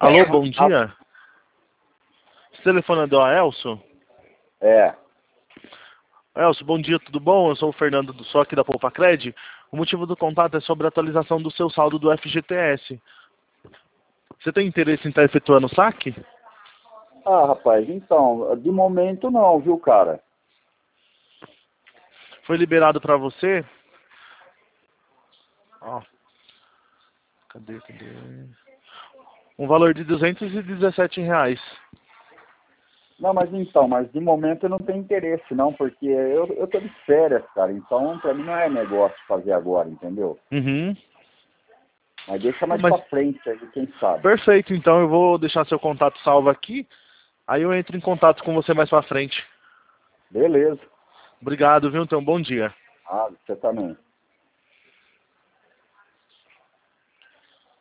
Alô, bom dia. Esse telefone é do Aelso? É. Aelso, bom dia, tudo bom? Eu sou o Fernando do SOC da Poupacred. O motivo do contato é sobre a atualização do seu saldo do FGTS. Você tem interesse em estar efetuando o saque? Ah, rapaz, então, de momento não, viu, cara? Foi liberado para você? Ó, cadê? Um valor de R$ 217. Não, mas de momento eu não tenho interesse não, porque eu tô de férias, cara, então pra mim não é negócio fazer agora, entendeu? Uhum. Mas deixa mais Mas, pra frente aí, quem sabe. perfeito, então eu vou deixar seu contato salvo aqui. Aí eu entro em contato com você mais pra frente. Beleza. Obrigado, viu? Então, bom dia. Ah, você também.